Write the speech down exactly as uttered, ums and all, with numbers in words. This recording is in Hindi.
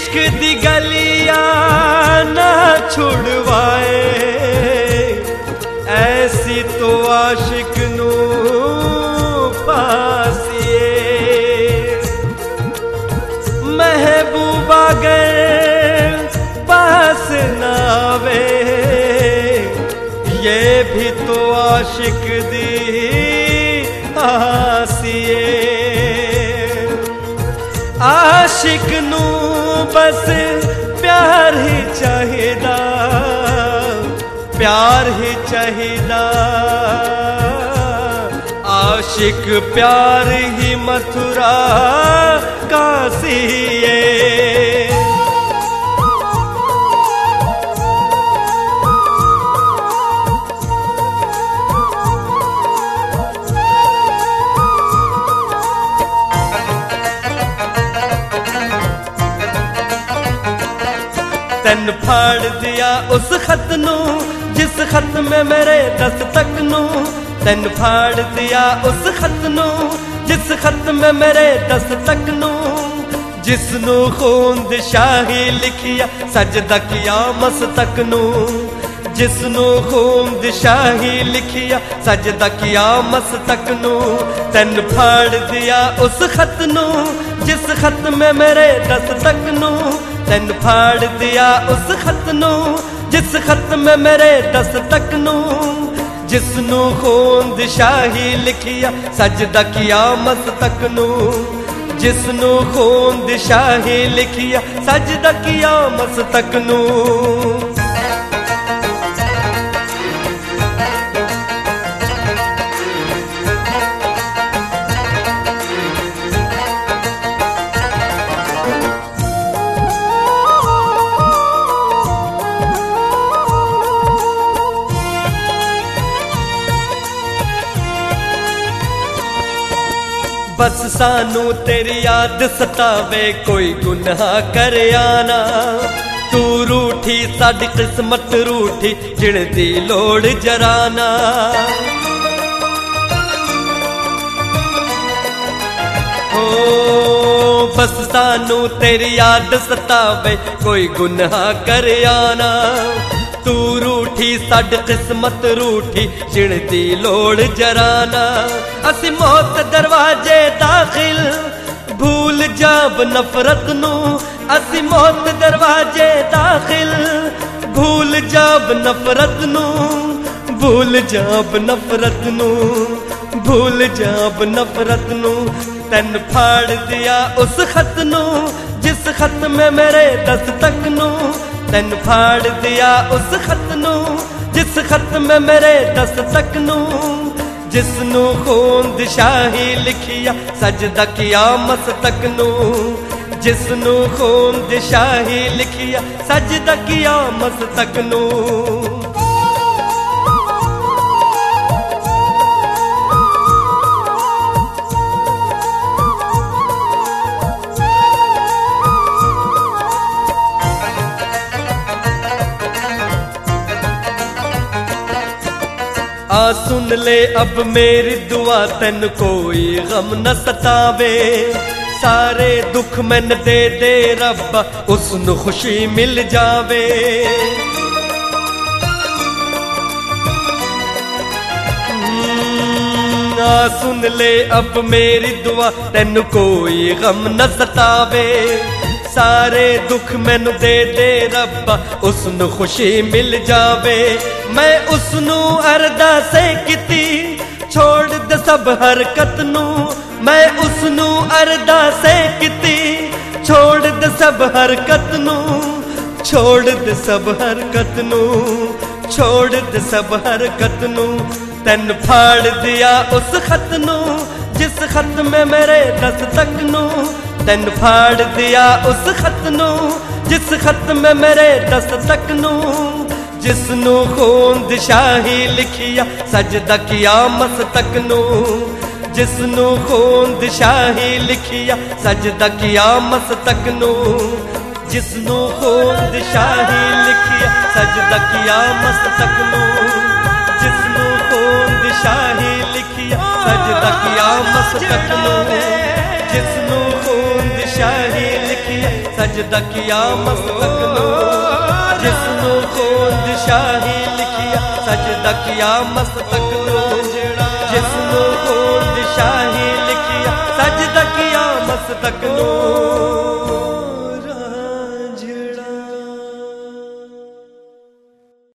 इश्क दी गलियां ना छुड़वाए, ऐसी तो आशिक नू पासिए। महबूबा गए पास ना आवे, ये भी तो आशिक दी आसिए। आशिक नू बस प्यार ही चाहिदा, प्यार ही चाहिदा। आशिक प्यार ही मथुरा कासिए। तैन फाड़ दिया उस खत नू जिस खत में मेरे दस्तक नू। तैन फाड़ दिया उस खत नू जिस खत में मेरे दस्तक नू। जिसनू खून शाही लिखिया सजदा किया मस्तक नू। जिसनू खून शाही लिखिया सजदा किया मस्तक नू। तैन फाड़ दिया उस खत नू जिस खत में मेरे दस्तक नू। तैन फाड़ दिया उस खत नू जिस खत में मेरे दस्तक नू। जिसनू खून शाही लिखिया सजदा किया मस्तक नू। जिसनू खून शाही लिखिया सजदा किया मस्तक नू। बस सानू तेरी याद सतावे कोई गुनाह कर आना। तू रूठी साडी किस्मत रूठी जिण दी लोड़ जराना। हो बस सानू तेरी याद सतावे कोई गुनाह कर आना। तू रूठी साडी किस्मत रूठी जिण दी लोड़ जराना। असी मौत दरवाजे दाखिल भूल जाब नफरत नू। असी मौत दरवाजे दाखिल भूल जाब नफरत नू। भूल जाब नफरत नू। भूल जाब नफरत नू। तैन फाड़ दिया उस खत नू जिस खत में मेरे दस्तक नू। तैन फाड़ दिया उस खत नू जिस खत में मेरे दस्तक नू। जिसनू खून शाही लिखिया सजदा किया मस्तक नू। जिसनू खून शाही लिखिया सजदा किया मस्तक नू। आ सुन ले अब मेरी दुआ तैन कोई गम न सतावे। सारे दुख मैन दे दे रब्बा उसनु खुशी मिल जावे। आ सुन ले अब मेरी दुआ तैन कोई गम न सतावे। सारे दुख मैनू दे दे रब्बा उसनु खुशी मिल जावे। मैं उसनु अरदासे किती छोड़ दे सब हरकत नू। मैं उसनु अरदासे किती छोड़ दे सब हरकत नू। छोड़ दे सब हरकत नू। छोड़ दे सब हरकत नू। तैन फाड़ दिया उस खत नू जिस खत में मेरे दस्तक नू। तैन फाड़ दिया उस खत नू जिस खत में मेरे दस्तक नू। जिसनू खून शाही लिखिया सजदा किया मस्तक नू। जिसनू खून शाही लिखिया सजदा किया मस्तक नू। जिसनू खून शाही लिखिया सजदा किया मस्तक नू। जिसनू खून शाही लिखिया सजदा किया मस्तक नू। जिसनू खून शाही लिखिया सजदा किया मस्तक नू जिसनू खोंद शाही लिखिया सजदा किया मस्तक नू जिसनू खोंद शाही लिखिया सजदा किया मस्तक नू।